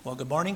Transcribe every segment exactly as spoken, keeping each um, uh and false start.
Well, good morning.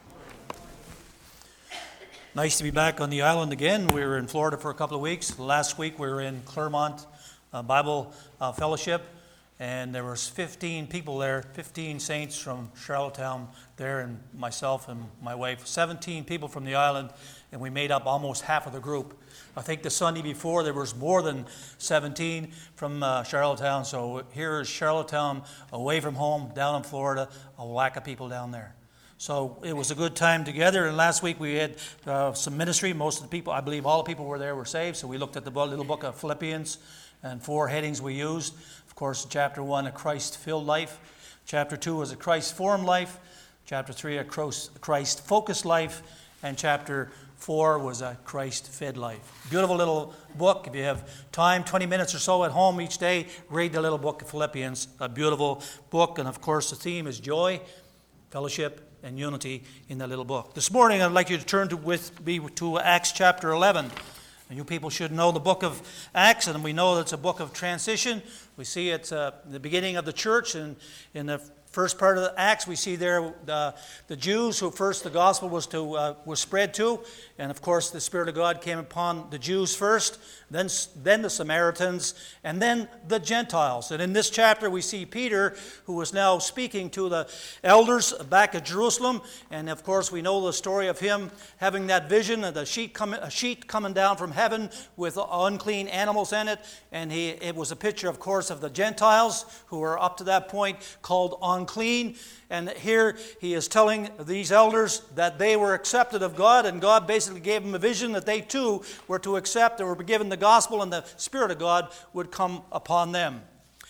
Nice to be back on the island again. We were in Florida for a couple of weeks. Last week we were in Claremont uh, Bible uh, Fellowship, and there was fifteen people there, fifteen saints from Charlottetown there, and myself and my wife, seventeen people from the island, and we made up almost half of the group. I think the Sunday before there was more than seventeen from uh, Charlottetown, so here is Charlottetown, away from home, down in Florida, a whack of people down there. So it was a good time together, and last week we had uh, some ministry. Most of the people, I believe all the people were there were saved, so we looked at the little book of Philippians, and four headings we used. Of course, chapter one, a Christ-filled life. Chapter two was a Christ-formed life. Chapter three, a Christ-focused life. And chapter four was a Christ-fed life. Beautiful little book. If you have time, twenty minutes or so at home each day, read the little book of Philippians. A beautiful book, and of course the theme is joy, fellowship, and unity in that little book. This morning I'd like you to turn to with me to Acts chapter eleven. And you people should know the book of Acts, and we know that it's a book of transition. We see it uh, the beginning of the church, and in the first part of the Acts we see there the, the Jews who first the gospel was to uh, was spread to, and of course the Spirit of God came upon the Jews first, then then the Samaritans, and then the Gentiles. And in this chapter we see Peter, who is now speaking to the elders back at Jerusalem, and of course we know the story of him having that vision of the sheet coming a sheet coming down from heaven with unclean animals in it, and he it was a picture, of course, of the Gentiles who were up to that point called unclean. And here he is telling these elders that they were accepted of God, and God basically gave them a vision that they too were to accept, or were given the gospel, and the Spirit of God would come upon them.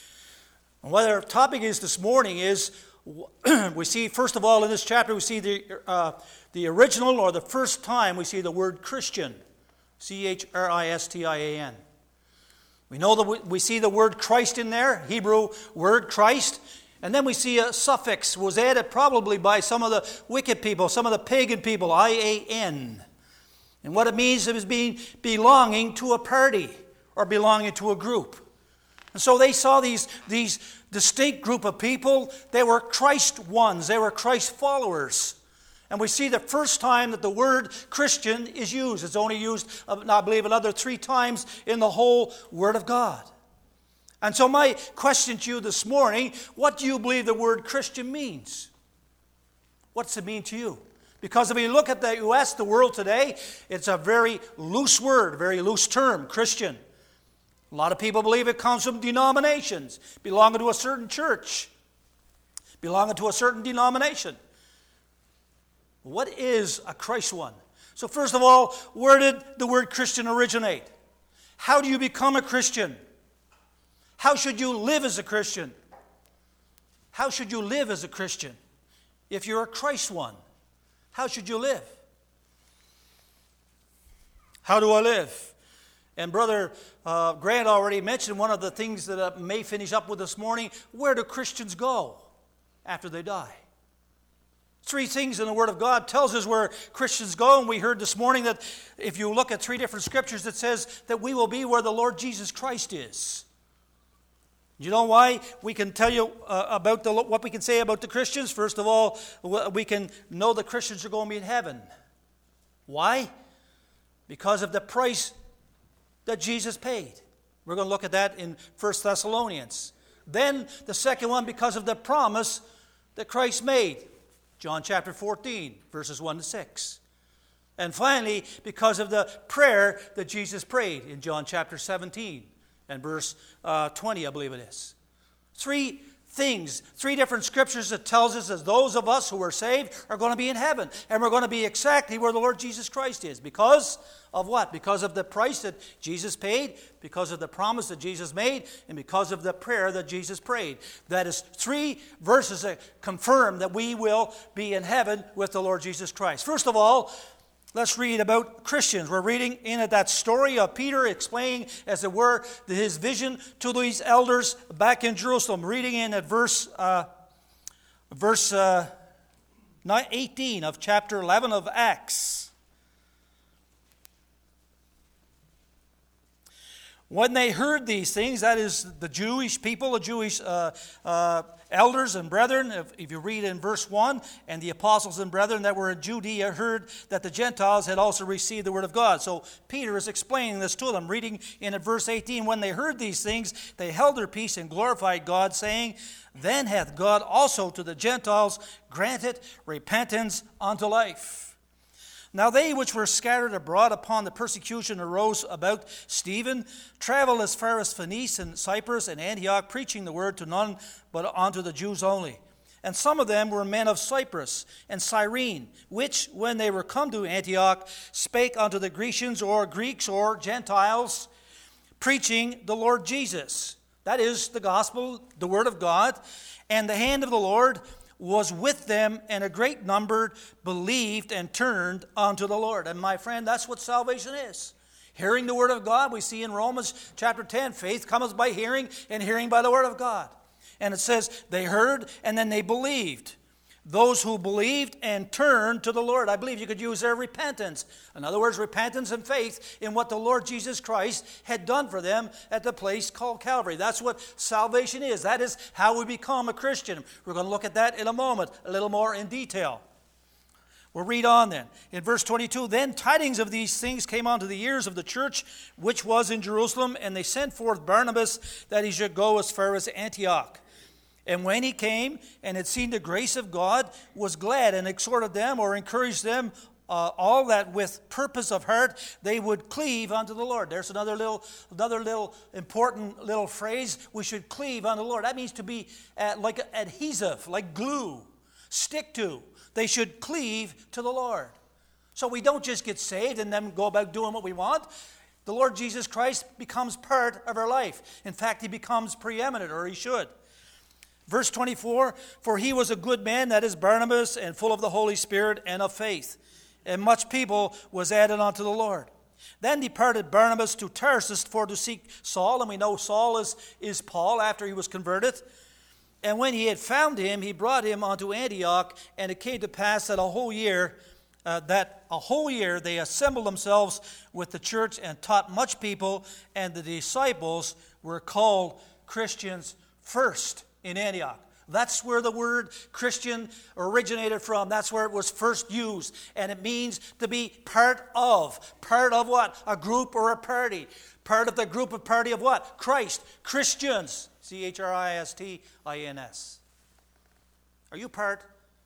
And what our topic is this morning is, we see, first of all, in this chapter, we see the, uh, the original, or the first time we see the word Christian, C H R I S T I A N. We know that we, we see the word Christ in there, Hebrew word Christ. And then we see a suffix was added probably by some of the wicked people, some of the pagan people, I A N. And what it means is being belonging to a party or belonging to a group. And so they saw these, these distinct group of people. They were Christ ones. They were Christ followers. And we see the first time that the word Christian is used. It's only used, I believe, another three times in the whole Word of God. And so my question to you this morning, what do you believe the word Christian means? What's it mean to you? Because if we look at the U S, the world today, it's a very loose word, very loose term, Christian. A lot of people believe it comes from denominations, belonging to a certain church, belonging to a certain denomination. What is a Christ one? So first of all, where did the word Christian originate? How do you become a Christian? How should you live as a Christian? How should you live as a Christian? If you're a Christ one, how should you live? How do I live? And Brother uh, Grant already mentioned one of the things that I may finish up with this morning. Where do Christians go after they die? Three things in the Word of God tells us where Christians go, and we heard this morning that if you look at three different scriptures, it says that we will be where the Lord Jesus Christ is. You know why we can tell you uh, about the, what we can say about the Christians? First of all, we can know the Christians are going to be in heaven. Why? Because of the price that Jesus paid. We're going to look at that in First Thessalonians. Then the second one, because of the promise that Christ made. John chapter fourteen, verses one to six. And finally, because of the prayer that Jesus prayed in John chapter seventeen. And verse uh, twenty, I believe it is. Three things, three different scriptures that tells us that those of us who are saved are going to be in heaven. And we're going to be exactly where the Lord Jesus Christ is. Because of what? Because of the price that Jesus paid, because of the promise that Jesus made, and because of the prayer that Jesus prayed. That is three verses that confirm that we will be in heaven with the Lord Jesus Christ. First of all, let's read about Christians. We're reading in at that story of Peter explaining, as it were, his vision to these elders back in Jerusalem. Reading in at verse uh, verse uh, eighteen of chapter eleven of Acts. When they heard these things, that is the Jewish people, the Jewish uh, uh, elders and brethren, if, if you read in verse one, and the apostles and brethren that were in Judea heard that the Gentiles had also received the word of God. So Peter is explaining this to them, reading in at verse eighteen, when they heard these things, they held their peace and glorified God, saying, then hath God also to the Gentiles granted repentance unto life. Now they which were scattered abroad upon the persecution arose about Stephen, traveled as far as Phoenice and Cyprus and Antioch, preaching the word to none but unto the Jews only. And some of them were men of Cyprus and Cyrene, which, when they were come to Antioch, spake unto the Grecians or Greeks or Gentiles, preaching the Lord Jesus. That is the gospel, the word of God. And the hand of the Lord was with them, and a great number believed and turned unto the Lord. And my friend, that's what salvation is. Hearing the word of God. We see in Romans chapter ten, faith cometh by hearing, and hearing by the word of God. And it says they heard, and then they believed. Those who believed and turned to the Lord. I believe you could use their repentance. In other words, repentance and faith in what the Lord Jesus Christ had done for them at the place called Calvary. That's what salvation is. That is how we become a Christian. We're going to look at that in a moment, a little more in detail. We'll read on then. In verse twenty-two, then tidings of these things came unto the ears of the church which was in Jerusalem, and they sent forth Barnabas that he should go as far as Antioch. And when he came and had seen the grace of God, was glad and exhorted them or encouraged them uh, all that with purpose of heart they would cleave unto the Lord. There's another little, another little important little phrase. We should cleave unto the Lord. That means to be uh, like adhesive, like glue, stick to. They should cleave to the Lord. So we don't just get saved and then go about doing what we want. The Lord Jesus Christ becomes part of our life. In fact, he becomes preeminent, or he should. Verse twenty-four, for he was a good man, that is Barnabas, and full of the Holy Spirit and of faith. And much people was added unto the Lord. Then departed Barnabas to Tarsus for to seek Saul, and we know Saul is, is Paul after he was converted. And when he had found him, he brought him unto Antioch, and it came to pass that a whole year, uh, that a whole year they assembled themselves with the church and taught much people, and the disciples were called Christians first in Antioch. That's where the word Christian originated from. That's where it was first used. And it means to be part of. Part of what? A group or a party. Part of the group of party of what? Christ. Christians. C H R I S T I N S. Are you part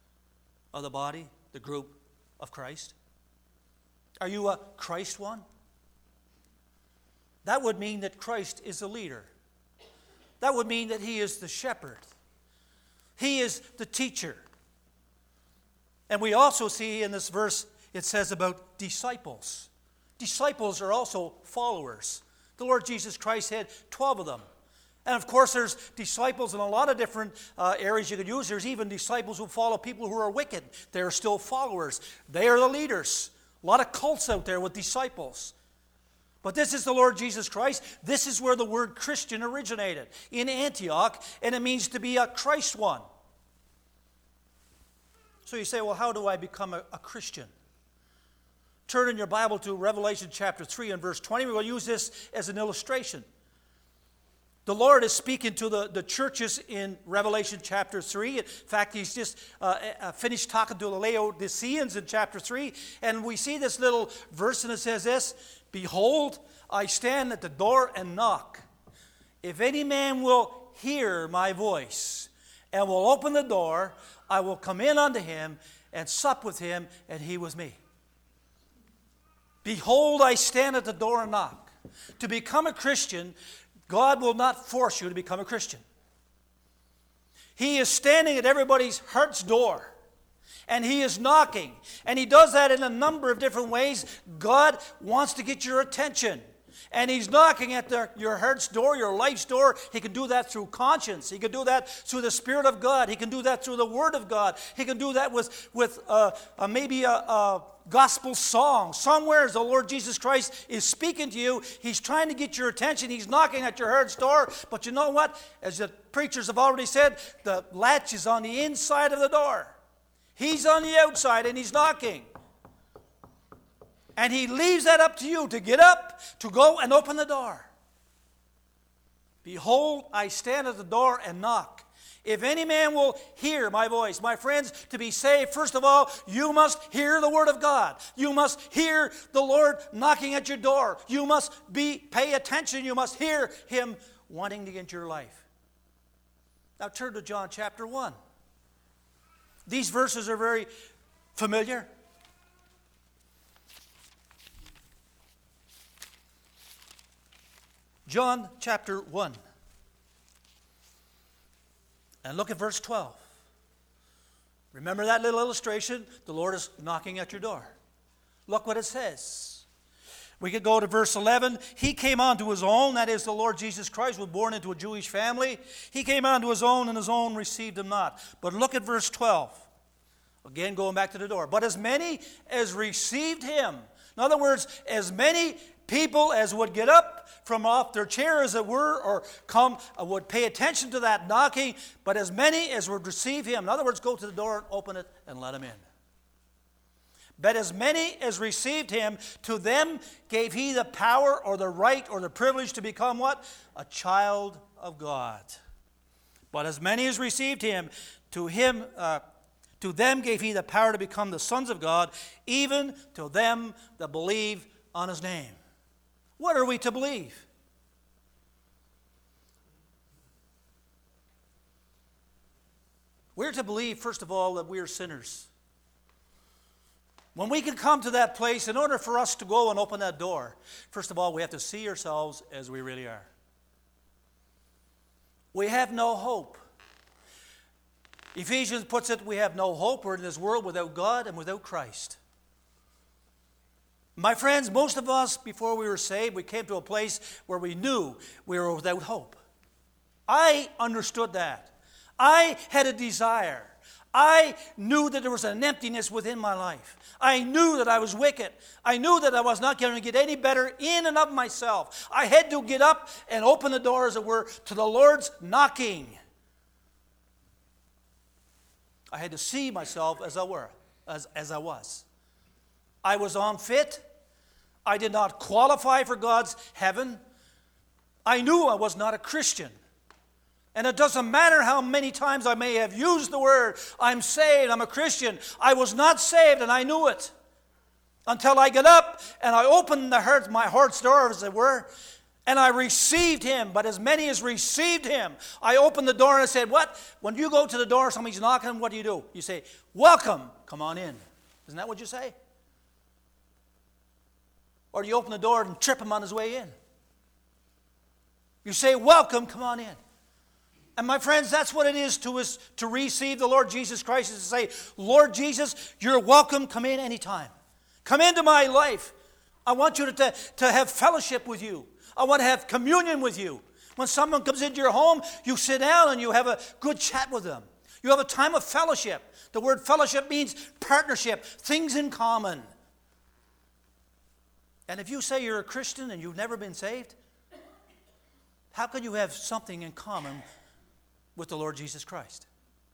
of the body, the group of Christ? Are you a Christ one? That would mean that Christ is the leader. That would mean that he is the shepherd. He is the teacher. And we also see in this verse, it says about disciples. Disciples are also followers. The Lord Jesus Christ had twelve of them. And of course, there's disciples in a lot of different uh, areas you could use. There's even disciples who follow people who are wicked. They're still followers. They are the leaders. A lot of cults out there with disciples. But this is the Lord Jesus Christ. This is where the word Christian originated, in Antioch, and it means to be a Christ one. So you say, well, how do I become a, a Christian? Turn in your Bible to Revelation chapter three and verse twenty. We will use this as an illustration. The Lord is speaking to the, the churches in Revelation chapter three. In fact, he's just uh, uh, finished talking to the Laodiceans in chapter three. And we see this little verse, and it says this, behold, I stand at the door and knock. If any man will hear my voice and will open the door, I will come in unto him and sup with him, and he with me. Behold, I stand at the door and knock. To become a Christian, God will not force you to become a Christian. He is standing at everybody's heart's door. And he is knocking. And he does that in a number of different ways. God wants to get your attention. And he's knocking at the, your heart's door, your life's door. He can do that through conscience. He can do that through the Spirit of God. He can do that through the Word of God. He can do that with, with uh, uh, maybe a, a gospel song. Somewhere as the Lord Jesus Christ is speaking to you, he's trying to get your attention. He's knocking at your heart's door. But you know what? As the preachers have already said, the latch is on the inside of the door. He's on the outside and he's knocking. And he leaves that up to you to get up, to go and open the door. Behold, I stand at the door and knock. If any man will hear my voice, my friends, to be saved, first of all, you must hear the Word of God. You must hear the Lord knocking at your door. You must be pay attention. You must hear Him wanting to get into your life. Now turn to John chapter one. These verses are very familiar. John chapter one. And look at verse twelve. Remember that little illustration? The Lord is knocking at your door. Look what it says. We could go to verse eleven. He came unto his own, that is, the Lord Jesus Christ was born into a Jewish family. He came unto his own, and his own received him not. But look at verse twelve. Again, going back to the door. But as many as received him, in other words, as many people as would get up from off their chair, as it were, or come, uh, would pay attention to that knocking, but as many as would receive him. In other words, go to the door and open it and let him in. But as many as received him, to them gave he the power or the right or the privilege to become what? A child of God. But as many as received him, to him, uh, to them gave he the power to become the sons of God, even to them that believe on his name. What are we to believe? We're to believe, first of all, that we are sinners. When we can come to that place, in order for us to go and open that door, first of all, we have to see ourselves as we really are. We have no hope. Ephesians puts it, we have no hope. We're in this world without God and without Christ. My friends, most of us, before we were saved, we came to a place where we knew we were without hope. I understood that. I had a desire. I knew that there was an emptiness within my life. I knew that I was wicked. I knew that I was not going to get any better in and of myself. I had to get up and open the door, as it were, to the Lord's knocking. I had to see myself as I were, as, as I was. I was unfit. I did not qualify for God's heaven. I knew I was not a Christian. And it doesn't matter how many times I may have used the word, I'm saved, I'm a Christian. I was not saved, and I knew it. Until I got up and I opened the heart, my heart's door, as it were, and I received him. But as many as received him, I opened the door and I said, what? When you go to the door, somebody's knocking, what do you do? You say, welcome, come on in. Isn't that what you say? Or do you open the door and trip him on his way in? You say, welcome, come on in. And my friends, that's what it is to us to receive the Lord Jesus Christ, is to say, Lord Jesus, you're welcome, come in anytime. Come into my life. I want you to, to, to have fellowship with you. I want to have communion with you. When someone comes into your home, you sit down and you have a good chat with them. You have a time of fellowship. The word fellowship means partnership, things in common. And if you say you're a Christian and you've never been saved, how can you have something in common with the Lord Jesus Christ?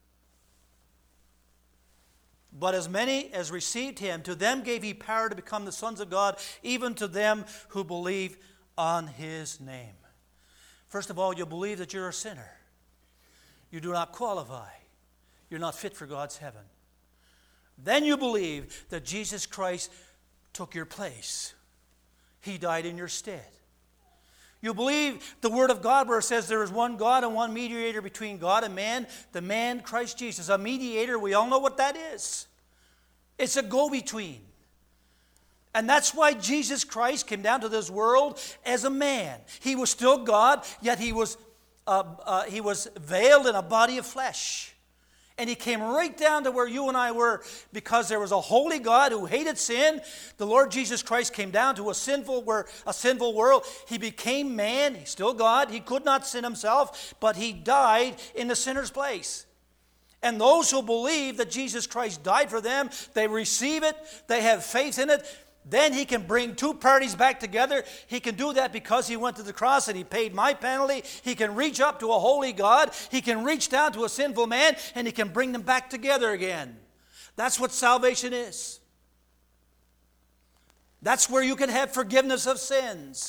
But as many as received him, to them gave he power to become the sons of God, even to them who believe on his name. First of all, you believe that you're a sinner. You do not qualify. You're not fit for God's heaven. Then you believe that Jesus Christ took your place. He died in your stead. You believe the Word of God, where it says there is one God and one mediator between God and man, the man Christ Jesus. A mediator, we all know what that is. It's a go-between. And that's why Jesus Christ came down to this world as a man. He was still God, yet he was, uh, uh, he was veiled in a body of flesh. And he came right down to where you and I were, because there was a holy God who hated sin. The Lord Jesus Christ came down to a sinful, where, a sinful world. He became man. He's still God. He could not sin himself, but he died in the sinner's place. And those who believe that Jesus Christ died for them, they receive it, they have faith in it, then he can bring two parties back together. He can do that because he went to the cross and he paid my penalty. He can reach up to a holy God. He can reach down to a sinful man, and he can bring them back together again. That's what salvation is. That's where you can have forgiveness of sins.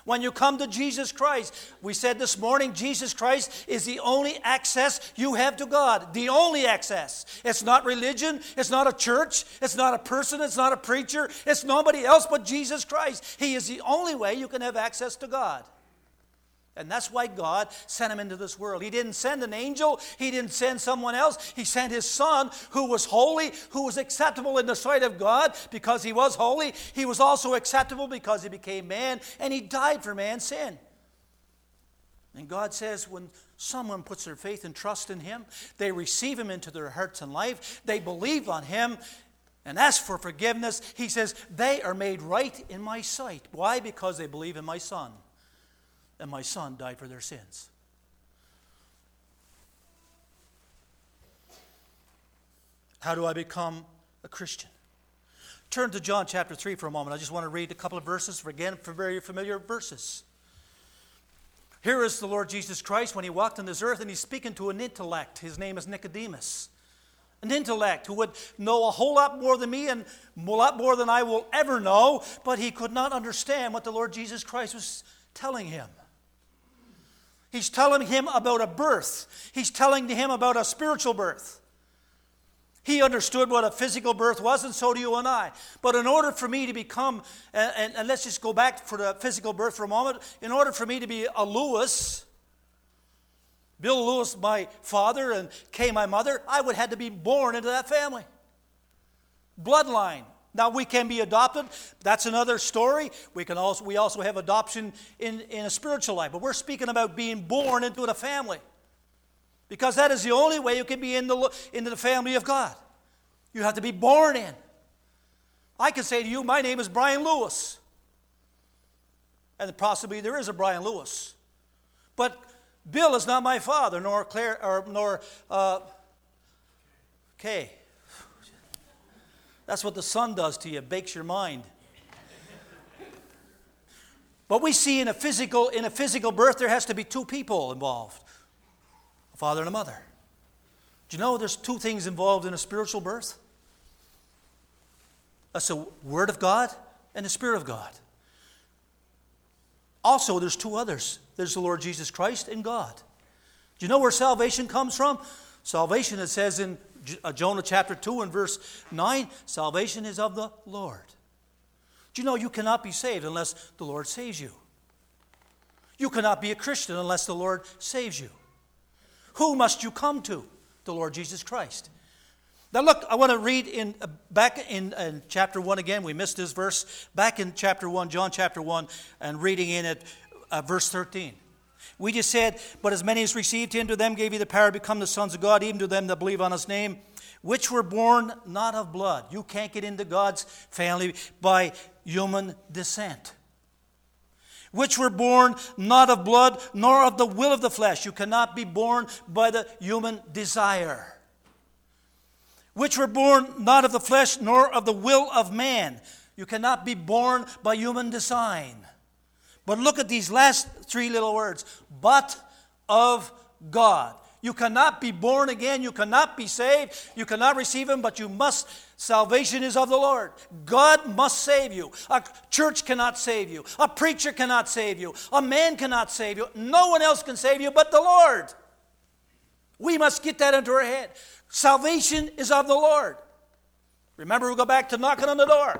When you come to Jesus Christ, we said this morning, Jesus Christ is the only access you have to God. The only access. It's not religion. It's not a church. It's not a person. It's not a preacher. It's nobody else but Jesus Christ. He is the only way you can have access to God. And that's why God sent him into this world. He didn't send an angel. He didn't send someone else. He sent his Son, who was holy, who was acceptable in the sight of God because he was holy. He was also acceptable because he became man, and he died for man's sin. And God says when someone puts their faith and trust in him, they receive him into their hearts and life, they believe on him, and ask for forgiveness, he says, they are made right in my sight. Why? Because they believe in my Son. And my Son died for their sins. How do I become a Christian? Turn to John chapter three for a moment. I just want to read a couple of verses, for again, for very familiar verses. Here is the Lord Jesus Christ when he walked on this earth, and he's speaking to an intellect. His name is Nicodemus. An intellect who would know a whole lot more than me and a lot more than I will ever know, but he could not understand what the Lord Jesus Christ was telling him. He's telling him about a birth. He's telling him about a spiritual birth. He understood what a physical birth was, and so do you and I. But in order for me to become, and, and let's just go back for the physical birth for a moment, in order for me to be a Lewis, Bill Lewis, my father, and Kay, my mother, I would have had to be born into that family. Bloodline. Now, we can be adopted. That's another story. We can also we also have adoption in, in a spiritual life. But we're speaking about being born into a family. Because that is the only way you can be in the, into the family of God. You have to be born in. I can say to you, my name is Brian Lewis. And possibly there is a Brian Lewis. But Bill is not my father, nor Claire, or nor uh, Kay. That's what the sun does to you, bakes your mind. But we see in a physical in a physical birth there has to be two people involved, a father and a mother. Do you know there's two things involved in a spiritual birth? That's the Word of God and the Spirit of God. Also, there's two others. There's the Lord Jesus Christ and God. Do you know where salvation comes from? Salvation, it says in Jonah chapter two and verse nine, salvation is of the Lord. Do you know you cannot be saved unless the Lord saves you? You cannot be a Christian unless the Lord saves you. Who must you come to? The Lord Jesus Christ. Now look, I want to read in uh, back in, in chapter one again. We missed this verse. Back in chapter one, John chapter one, and reading in it, uh, verse thirteen. We just said, but as many as received him, to them gave he the power to become the sons of God, even to them that believe on his name, which were born not of blood. You can't get into God's family by human descent. Which were born not of blood, nor of the will of the flesh. You cannot be born by the human desire. Which were born not of the flesh, nor of the will of man. You cannot be born by human design. But look at these last three little words. But of God. You cannot be born again. You cannot be saved. You cannot receive him, but you must. Salvation is of the Lord. God must save you. A church cannot save you. A preacher cannot save you. A man cannot save you. No one else can save you but the Lord. We must get that into our head. Salvation is of the Lord. Remember, we go back to knocking on the door.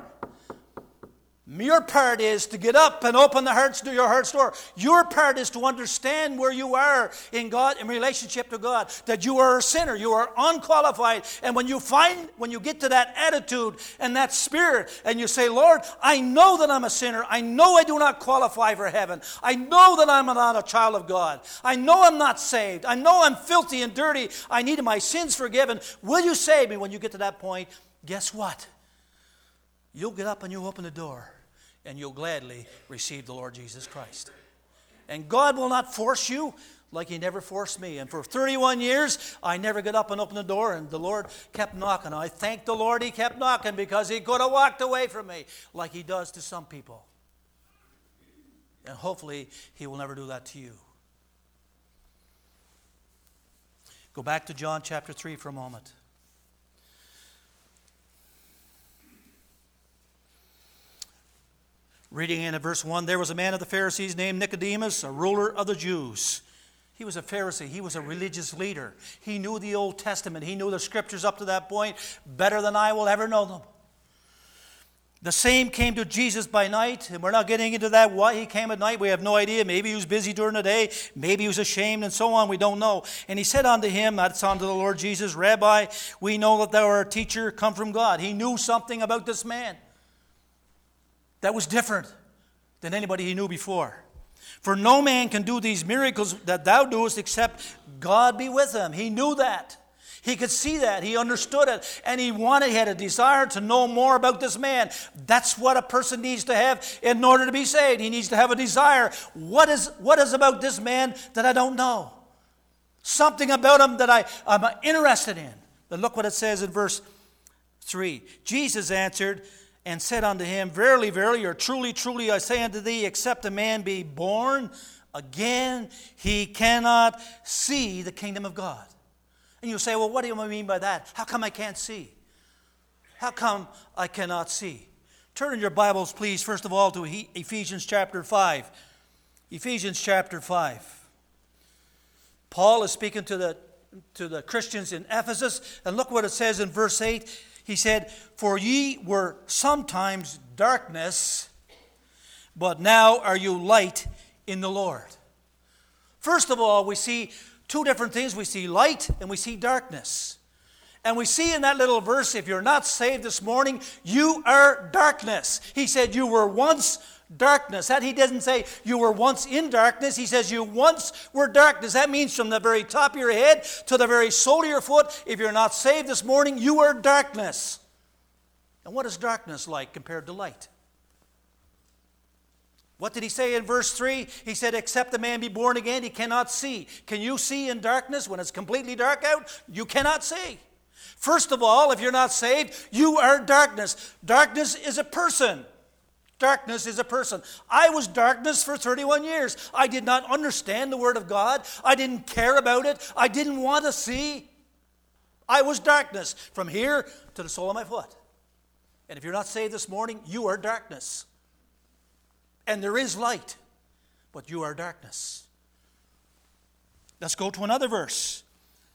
Your part is to get up and open the heart's to your heart's door. Your part is to understand where you are in God, in relationship to God. That you are a sinner, you are unqualified. And when you find, when you get to that attitude and that spirit, and you say, Lord, I know that I'm a sinner. I know I do not qualify for heaven. I know that I'm not a child of God. I know I'm not saved. I know I'm filthy and dirty. I need my sins forgiven. Will you save me? When you get to that point, guess what? You'll get up and you'll open the door. And you'll gladly receive the Lord Jesus Christ. And God will not force you like he never forced me. And for thirty-one years, I never got up and opened the door, and the Lord kept knocking. I thank the Lord he kept knocking, because he could have walked away from me like he does to some people. And hopefully he will never do that to you. Go back to John chapter three for a moment. Reading in verse one, there was a man of the Pharisees named Nicodemus, a ruler of the Jews. He was a Pharisee. He was a religious leader. He knew the Old Testament. He knew the Scriptures up to that point better than I will ever know them. The same came to Jesus by night, and we're not getting into that, why he came at night. We have no idea. Maybe he was busy during the day. Maybe he was ashamed and so on. We don't know. And he said unto him, that's unto the Lord Jesus, Rabbi, we know that thou art a teacher come from God. He knew something about this man that was different than anybody he knew before. For no man can do these miracles that thou doest except God be with him. He knew that. He could see that. He understood it. And he wanted, he had a desire to know more about this man. That's what a person needs to have in order to be saved. He needs to have a desire. What is, what is about this man that I don't know? Something about him that I, I'm interested in. But look what it says in verse three. Jesus answered and said unto him, Verily, verily, or truly, truly, I say unto thee, except a man be born again, he cannot see the kingdom of God. And you say, well, what do you mean by that? How come I can't see? How come I cannot see? Turn in your Bibles, please, first of all, to Ephesians chapter five. Ephesians chapter five. Paul is speaking to the, to the Christians in Ephesus, and look what it says in verse eight. He said, For ye were sometimes darkness, but now are you light in the Lord. First of all, we see two different things. We see light and we see darkness. And we see in that little verse, if you're not saved this morning, you are darkness. He said you were once darkness. That he doesn't say you were once in darkness. He says you once were darkness. That means from the very top of your head to the very sole of your foot, if you're not saved this morning, you are darkness. And what is darkness like compared to light? What did he say in verse three? He said, except a man be born again, he cannot see. Can you see in darkness when it's completely dark out? You cannot see. First of all, if you're not saved, you are darkness. Darkness is a person. Darkness is a person. I was darkness for thirty-one years. I did not understand the Word of God. I didn't care about it. I didn't want to see. I was darkness from here to the sole of my foot. And if you're not saved this morning, you are darkness. And there is light, but you are darkness. Let's go to another verse.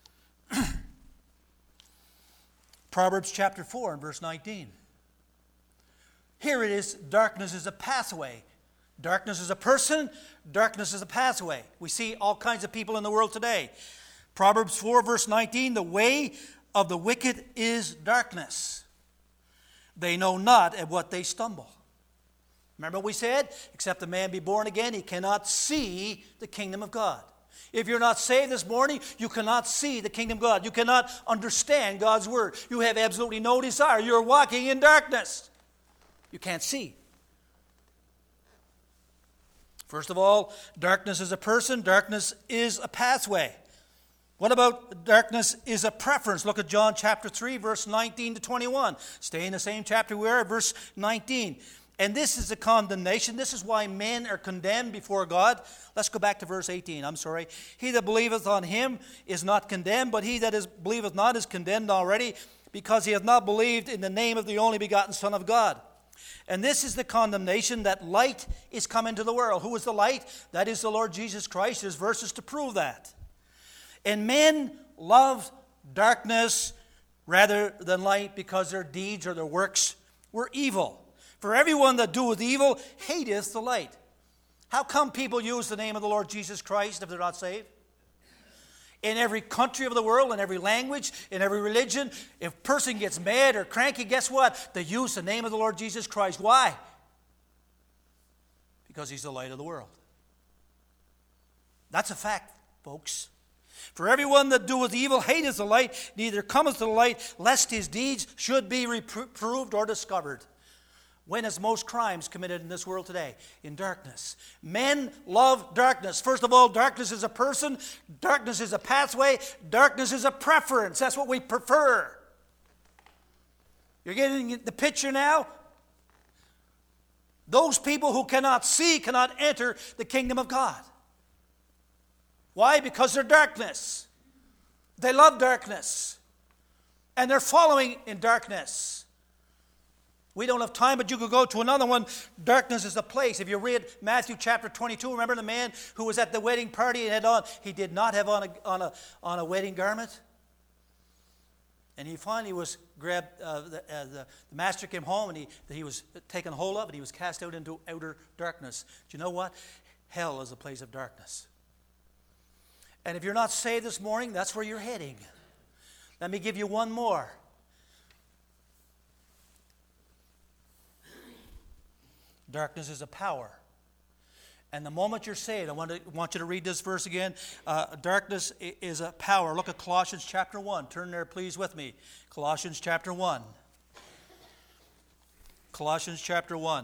Proverbs chapter four and verse nineteen. Here it is, darkness is a pathway. Darkness is a person, darkness is a pathway. We see all kinds of people in the world today. Proverbs four verse nineteen, the way of the wicked is darkness. They know not at what they stumble. Remember what we said? Except a man be born again, he cannot see the kingdom of God. If you're not saved this morning, you cannot see the kingdom of God. You cannot understand God's word. You have absolutely no desire. You're walking in darkness. You can't see. First of all, darkness is a person. Darkness is a pathway. What about darkness is a preference? Look at John chapter three, verse nineteen to twenty-one. Stay in the same chapter we are, verse nineteen. And this is the condemnation. This is why men are condemned before God. Let's go back to verse eighteen. I'm sorry. He that believeth on him is not condemned, but he that is believeth not is condemned already, because he hath not believed in the name of the only begotten Son of God. And this is the condemnation, that light is come into the world. Who is the light? That is the Lord Jesus Christ. There's verses to prove that. And men loved darkness rather than light, because their deeds or their works were evil. For everyone that doeth evil hateth the light. How come people use the name of the Lord Jesus Christ if they're not saved? In every country of the world, in every language, in every religion, if a person gets mad or cranky, guess what? They use the name of the Lord Jesus Christ. Why? Because he's the light of the world. That's a fact, folks. For everyone that doeth evil hateth the light, neither cometh to the light, lest his deeds should be reproved or discovered. When is most crimes committed in this world today? In darkness. Men love darkness. First of all, darkness is a person. Darkness is a pathway. Darkness is a preference. That's what we prefer. You're getting the picture now? Those people who cannot see cannot enter the kingdom of God. Why? Because they're darkness. They love darkness. And they're following in darkness. We don't have time, but you could go to another one. Darkness is a place. If you read Matthew chapter twenty-two, remember the man who was at the wedding party and had on, he did not have on a, on a, on a wedding garment? And he finally was grabbed, uh, the, uh, the, the master came home and he, he was taken hold of and he was cast out into outer darkness. Do you know what? Hell is a place of darkness. And if you're not saved this morning, that's where you're heading. Let me give you one more. Darkness is a power. And the moment you're saved, I want, to, want you to read this verse again. Uh, darkness is a power. Look at Colossians chapter one. Turn there, please, with me. Colossians chapter one. Colossians chapter one.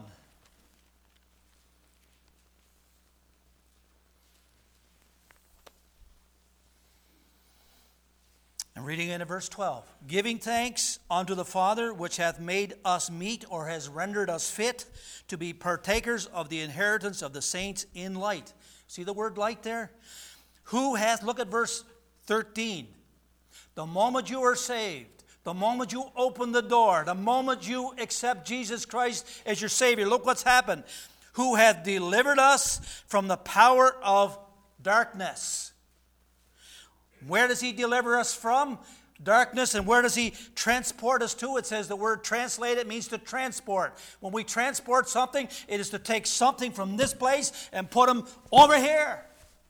I'm reading in verse twelve. Giving thanks unto the Father, which hath made us meet, or has rendered us fit, to be partakers of the inheritance of the saints in light. See the word light there? Who hath, look at verse thirteen. The moment you are saved, the moment you open the door, the moment you accept Jesus Christ as your Savior, look what's happened. Who hath delivered us from the power of darkness. Where does he deliver us from? Darkness. And where does he transport us to? It says the word translated means to transport. When we transport something, it is to take something from this place and put them over here.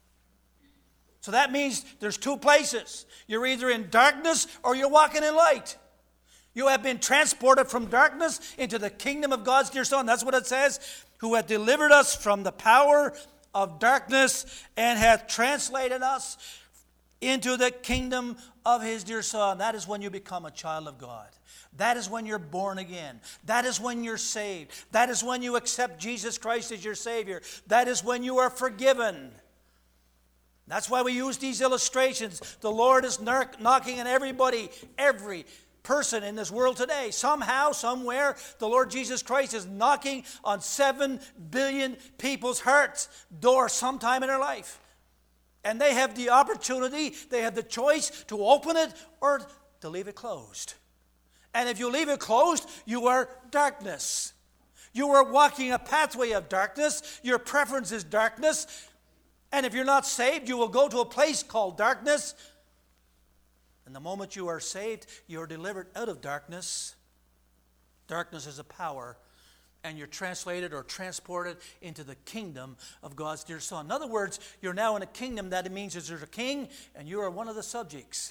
So that means there's two places. You're either in darkness or you're walking in light. You have been transported from darkness into the kingdom of God's dear Son. That's what it says. Who hath delivered us from the power of darkness and hath translated us into the kingdom of his dear Son. That is when you become a child of God. That is when you're born again. That is when you're saved. That is when you accept Jesus Christ as your Savior. That is when you are forgiven. That's why we use these illustrations. The Lord is knocking on everybody, every person in this world today. Somehow, somewhere, the Lord Jesus Christ is knocking on seven billion people's hearts' door sometime in their life. And they have the opportunity, they have the choice to open it or to leave it closed. And if you leave it closed, you are darkness. You are walking a pathway of darkness. Your preference is darkness. And if you're not saved, you will go to a place called darkness. And the moment you are saved, you are delivered out of darkness. Darkness is a power. And you're translated or transported into the kingdom of God's dear Son. In other words, you're now in a kingdom that it means is there's a king and you are one of the subjects.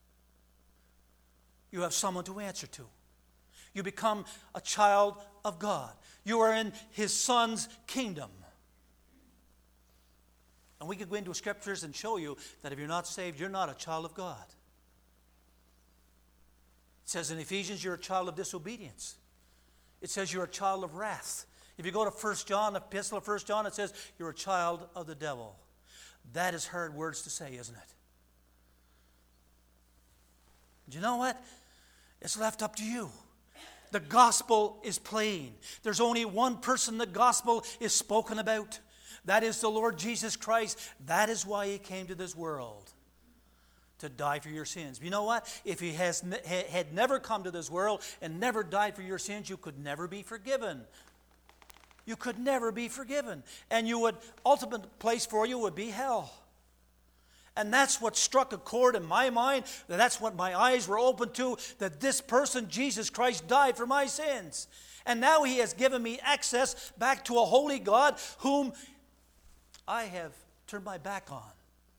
You have someone to answer to. You become a child of God. You are in his Son's kingdom. And we could go into scriptures and show you that if you're not saved, you're not a child of God. It says in Ephesians, you're a child of disobedience. It says you're a child of wrath. If you go to First John, the epistle of First John, it says you're a child of the devil. That is hard words to say, isn't it? Do you know what? It's left up to you. The gospel is plain. There's only one person the gospel is spoken about. That is the Lord Jesus Christ. That is why he came to this world. To die for your sins. You know what? If he has had never come to this world and never died for your sins, you could never be forgiven. You could never be forgiven. And you would, ultimate place for you would be hell. And that's what struck a chord in my mind. That's what my eyes were open to, that this person, Jesus Christ, died for my sins. And now he has given me access back to a holy God whom I have turned my back on.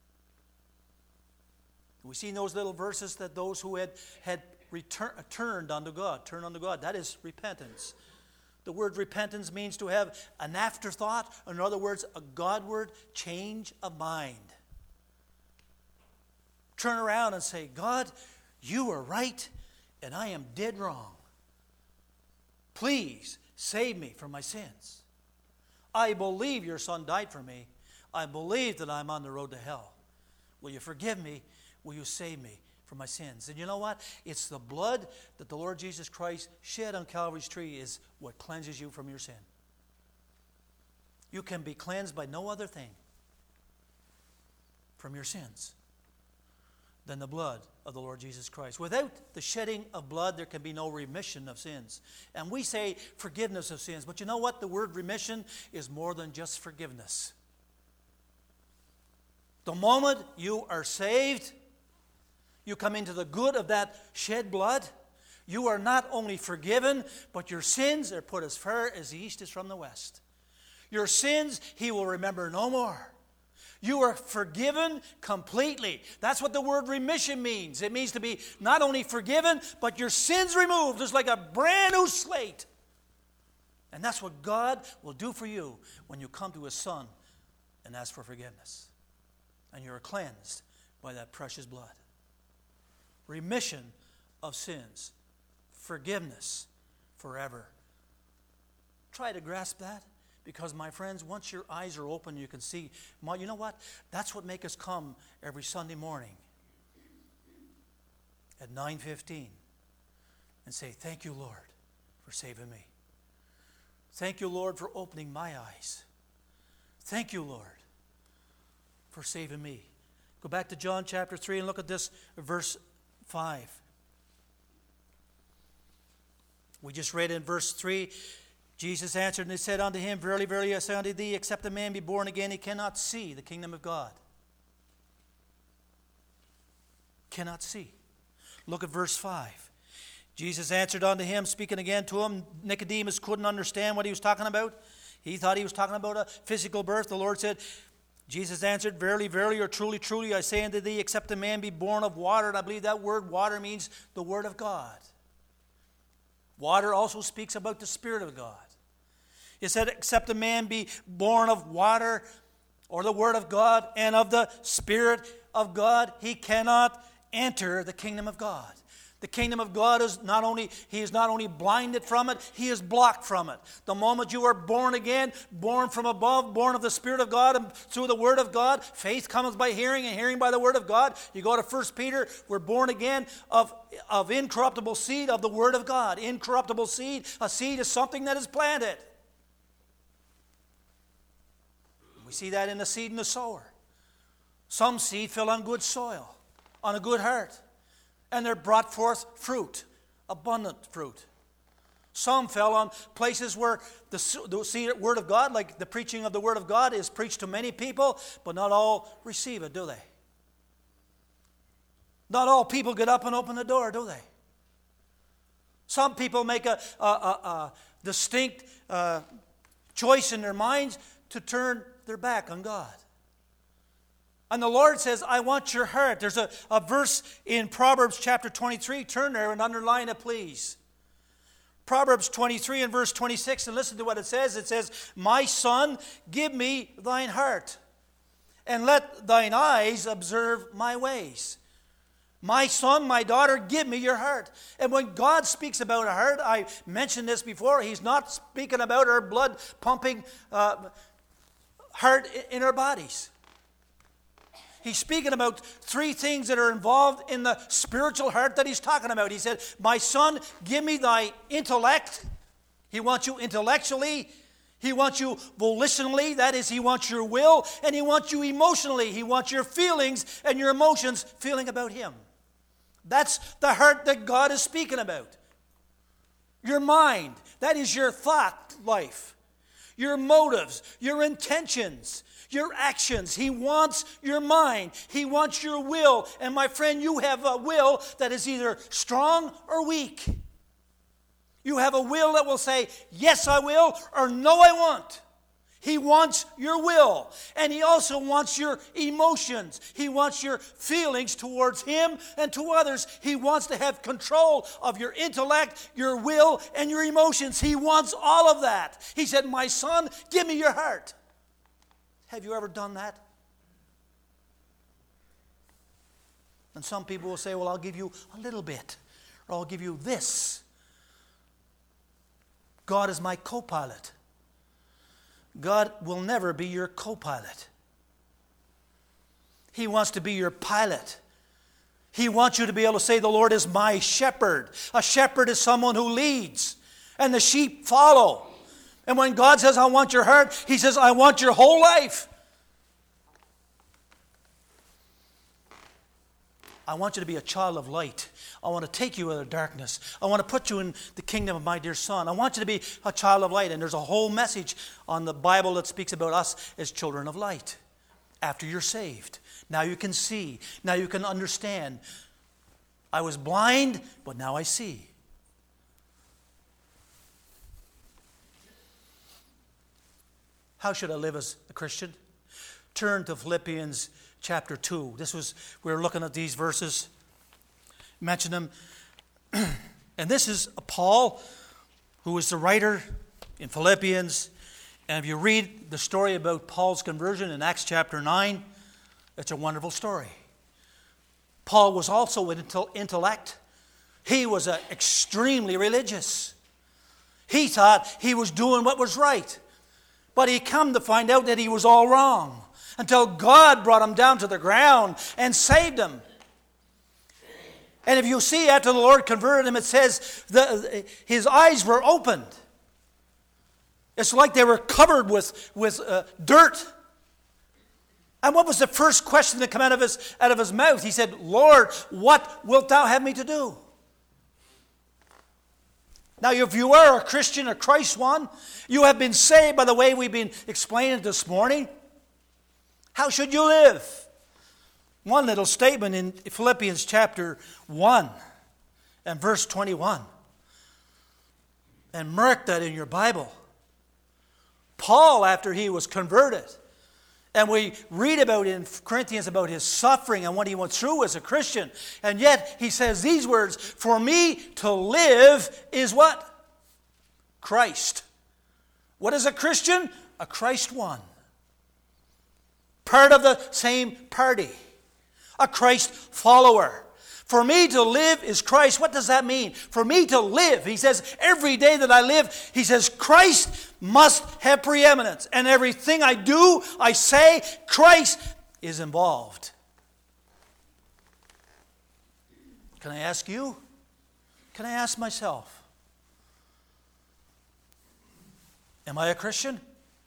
We see in those little verses that those who had, had return, turned unto God, turned unto God, that is repentance. The word repentance means to have an afterthought, or in other words, a Godward change of mind. Turn around and say, God, you are right, and I am dead wrong. Please save me from my sins. I believe your Son died for me. I believe that I'm on the road to hell. Will you forgive me? Will you save me from my sins? And you know what? It's the blood that the Lord Jesus Christ shed on Calvary's tree is what cleanses you from your sin. You can be cleansed by no other thing from your sins. than the blood of the Lord Jesus Christ. Without the shedding of blood, there can be no remission of sins. And we say forgiveness of sins. But you know what? The word remission is more than just forgiveness. The moment you are saved, you come into the good of that shed blood, you are not only forgiven, but your sins are put as far as the east is from the west. Your sins He will remember no more. You are forgiven completely. That's what the word remission means. It means to be not only forgiven, but your sins removed. It's like a brand new slate. And that's what God will do for you when you come to His Son and ask for forgiveness. And you are cleansed by that precious blood. Remission of sins. Forgiveness forever. Try to grasp that. Because, my friends, once your eyes are open, you can see, you know what? That's what makes us come every Sunday morning at nine fifteen and say, thank you, Lord, for saving me. Thank you, Lord, for opening my eyes. Thank you, Lord, for saving me. Go back to John chapter three and look at this verse five. We just read in verse three, Jesus answered and he said unto him, Verily, verily, I say unto thee, except a man be born again, he cannot see the kingdom of God. Cannot see. Look at verse five. Jesus answered unto him, speaking again to him. Nicodemus couldn't understand what he was talking about. He thought he was talking about a physical birth. The Lord said, Jesus answered, Verily, verily, or truly, truly, I say unto thee, except a man be born of water. And I believe that word water means the Word of God. Water also speaks about the Spirit of God. He said, except a man be born of water or the Word of God and of the Spirit of God, he cannot enter the kingdom of God. The kingdom of God is not only, he is not only blinded from it, he is blocked from it. The moment you are born again, born from above, born of the Spirit of God and through the Word of God, faith comes by hearing and hearing by the Word of God. You go to First Peter, we're born again of, of incorruptible seed of the Word of God. Incorruptible seed, a seed is something that is planted. We see that in the seed and the sower. Some seed fell on good soil, on a good heart, and they're brought forth fruit, abundant fruit. Some fell on places where the, the seed, Word of God, like the preaching of the Word of God, is preached to many people, but not all receive it, do they? Not all people get up and open the door, do they? Some people make a, a, a, a distinct uh, choice in their minds to turn their back on God. And the Lord says, I want your heart. There's a, a verse in Proverbs chapter twenty-three. Turn there and underline it, please. Proverbs twenty-three and verse twenty-six. And listen to what it says. It says, My son, give me thine heart, and let thine eyes observe my ways. My son, my daughter, give me your heart. And when God speaks about a heart, I mentioned this before, He's not speaking about our blood pumping uh, heart in our bodies. He's speaking about three things that are involved in the spiritual heart that he's talking about. He said, my son, give me thy intellect. He wants you intellectually. He wants you volitionally. That is, he wants your will. And he wants you emotionally. He wants your feelings and your emotions feeling about him. That's the heart that God is speaking about. Your mind. That is your thought life. Your motives. Your intentions. Your actions. He wants your mind. He wants your will. And my friend, you have a will that is either strong or weak. You have a will that will say, yes, I will, or no, I won't. He wants your will. And he also wants your emotions. He wants your feelings towards him and to others. He wants to have control of your intellect, your will, and your emotions. He wants all of that. He said, my son, give me your heart. Have you ever done that? And some people will say, well, I'll give you a little bit, or I'll give you this. God is my co-pilot. God will never be your co-pilot. He wants to be your pilot. He wants you to be able to say, the Lord is my shepherd. A shepherd is someone who leads, and the sheep follow. And when God says, I want your heart, He says, I want your whole life. I want you to be a child of light. I want to take you out of darkness. I want to put you in the kingdom of my dear Son. I want you to be a child of light. And there's a whole message on the Bible that speaks about us as children of light. After you're saved, now you can see. Now you can understand. I was blind, but now I see. How should I live as a Christian? Turn to Philippians chapter two. This was, we were looking at these verses, mention them. And this is Paul, who is the writer in Philippians. And if you read the story about Paul's conversion in Acts chapter nine, it's a wonderful story. Paul was also an intellect. He was a extremely religious. He thought he was doing what was right. But he come to find out that he was all wrong until God brought him down to the ground and saved him. And if you see, after the Lord converted him, it says the, his eyes were opened. It's like they were covered with, with uh, dirt. And what was the first question that came out of his, out of his mouth? He said, Lord, what wilt thou have me to do? Now, if you are a Christian, a Christ one, you have been saved by the way we've been explaining this morning. How should you live? One little statement in Philippians chapter one and verse twenty-one. And mark that in your Bible. Paul, after he was converted, and we read about in Corinthians about his suffering and what he went through as a Christian. And yet he says these words, for me to live is what? Christ. What is a Christian? A Christ one. Part of the same party. A Christ follower. For me to live is Christ. What does that mean? For me to live, he says, every day that I live, he says, Christ must have preeminence. And everything I do, I say, Christ is involved. Can I ask you? Can I ask myself? Am I a Christian?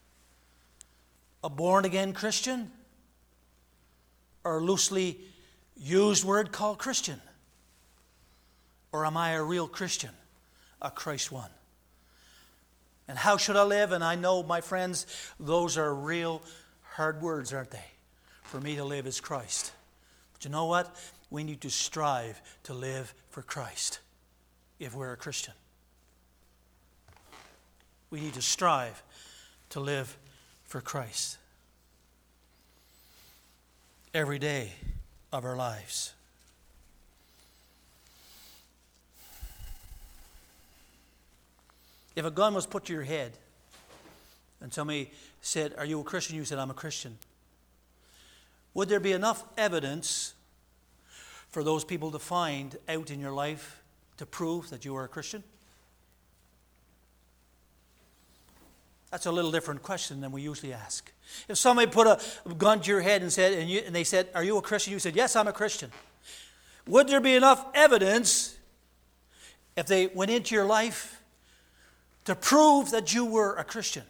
A born-again Christian? Or a loosely used word called Christian? Or am I a real Christian? A Christ one? And how should I live? And I know, my friends, those are real hard words, aren't they? For me to live is Christ. But you know what? We need to strive to live for Christ if we're a Christian. We need to strive to live for Christ every day of our lives. If a gun was put to your head and somebody said, are you a Christian? You said, I'm a Christian. Would there be enough evidence for those people to find out in your life to prove that you are a Christian? That's a little different question than we usually ask. If somebody put a gun to your head and said, and, you, and they said, are you a Christian? You said, yes, I'm a Christian. Would there be enough evidence if they went into your life to prove that you were a Christian?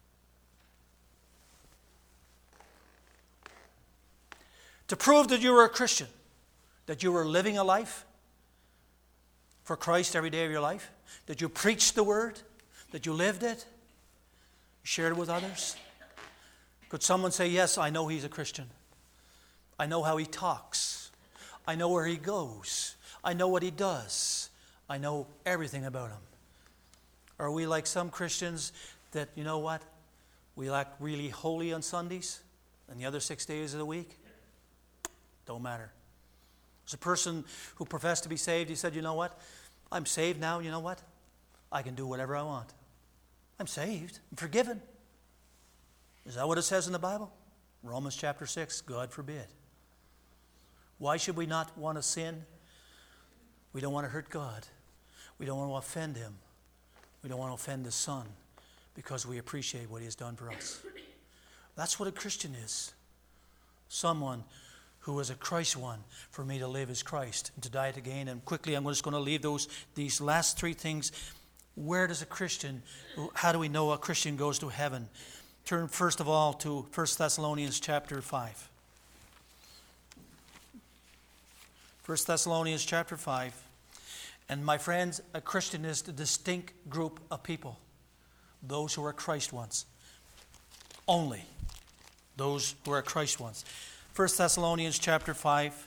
To prove that you were a Christian, that you were living a life for Christ every day of your life, that you preached the word, that you lived it, shared it with others? Could someone say, yes, I know he's a Christian. I know how he talks. I know where he goes. I know what he does. I know everything about him. Are we like some Christians that, you know what, we act really holy on Sundays and the other six days of the week? Don't matter. There's a person who professed to be saved. He said, you know what, I'm saved now. You know what, I can do whatever I want. I'm saved. I'm forgiven. Is that what it says in the Bible? Romans chapter six, God forbid. Why should we not want to sin? We don't want to hurt God. We don't want to offend him. We don't want to offend the Son because we appreciate what he has done for us. That's what a Christian is. Someone who is a Christ one. For me to live is Christ and to die it again. And quickly, I'm just going to leave those these last three things. Where does a Christian, how do we know a Christian goes to heaven? Turn first of all to First Thessalonians chapter five. First Thessalonians chapter five. And my friends, a Christian is a distinct group of people. Those who are Christ ones. Only those who are Christ ones. First Thessalonians chapter five.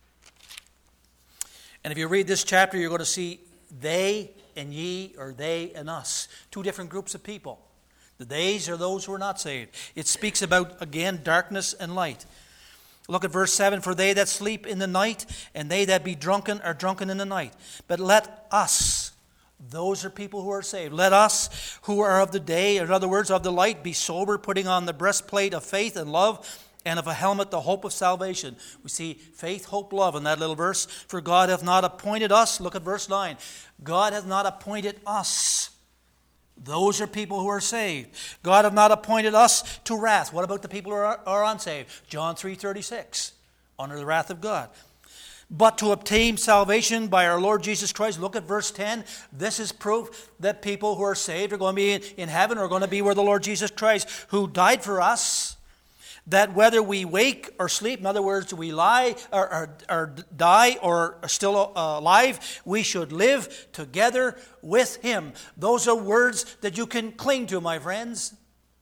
And if you read this chapter, you're going to see they and ye, or they and us. Two different groups of people. The theys are those who are not saved. It speaks about, again, darkness and light. Look at verse seven. For they that sleep in the night, and they that be drunken are drunken in the night. But let us, those are people who are saved. Let us who are of the day, in other words, of the light, be sober, putting on the breastplate of faith and love, and of a helmet the hope of salvation. We see faith, hope, love in that little verse. For God hath not appointed us, look at verse nine. God hath not appointed us. Those are people who are saved. God hath not appointed us to wrath. What about the people who are, are unsaved? John three thirty-six. Under the wrath of God. But to obtain salvation by our Lord Jesus Christ. Look at verse ten. This is proof that people who are saved are going to be in, in heaven, or are going to be where the Lord Jesus Christ, who died for us, that whether we wake or sleep, in other words, we lie or, or, or die or are still alive, we should live together with Him. Those are words that you can cling to, my friends.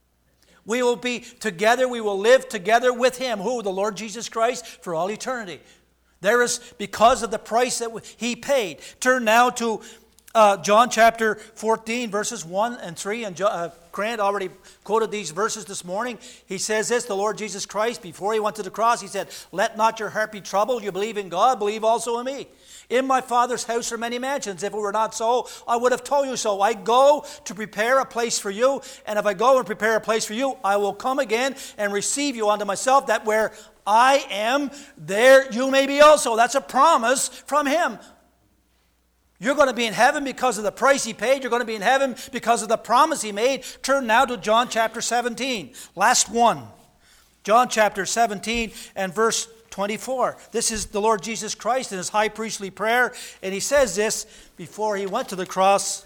We will be together, we will live together with Him. Who? The Lord Jesus Christ, for all eternity. There is, because of the price that He paid. Turn now to uh, John chapter fourteen, verses one and three. And uh, Grant already quoted these verses this morning. He says this, the Lord Jesus Christ, before He went to the cross, He said, let not your heart be troubled. You believe in God, believe also in me. In my Father's house are many mansions. If it were not so, I would have told you so. I go to prepare a place for you. And if I go and prepare a place for you, I will come again and receive you unto myself, that where I am, there you may be also. That's a promise from Him. You're going to be in heaven because of the price He paid. You're going to be in heaven because of the promise He made. Turn now to John chapter seventeen. Last one. John chapter seventeen and verse twenty-four. This is the Lord Jesus Christ in His high priestly prayer. And He says this before He went to the cross.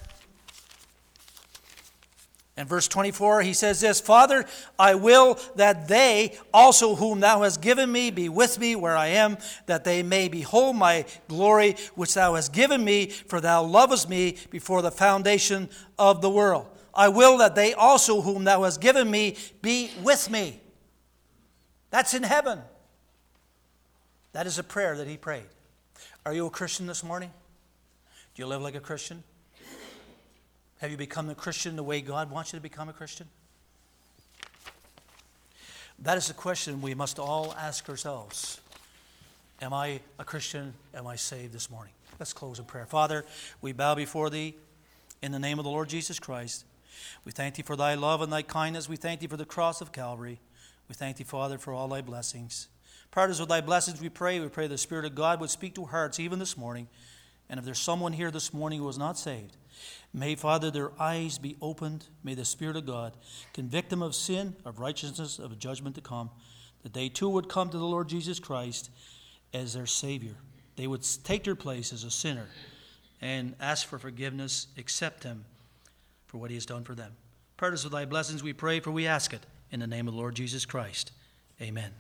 And verse twenty-four, He says this, Father, I will that they also whom Thou hast given me be with me where I am, that they may behold my glory which Thou hast given me, for Thou lovest me before the foundation of the world. I will that they also whom Thou hast given me be with me. That's in heaven. That is a prayer that He prayed. Are you a Christian this morning? Do you live like a Christian? Have you become a Christian the way God wants you to become a Christian? That is the question we must all ask ourselves. Am I a Christian? Am I saved this morning? Let's close in prayer. Father, we bow before Thee in the name of the Lord Jesus Christ. We thank Thee for Thy love and Thy kindness. We thank Thee for the cross of Calvary. We thank Thee, Father, for all Thy blessings. Partners with Thy blessings, we pray. We pray the Spirit of God would speak to hearts even this morning. And if there's someone here this morning who is not saved, may, Father, their eyes be opened. May the Spirit of God convict them of sin, of righteousness, of judgment to come, that they too would come to the Lord Jesus Christ as their Savior. They would take their place as a sinner and ask for forgiveness, accept Him for what He has done for them. Part us with Thy blessings, we pray, for we ask it in the name of the Lord Jesus Christ. Amen.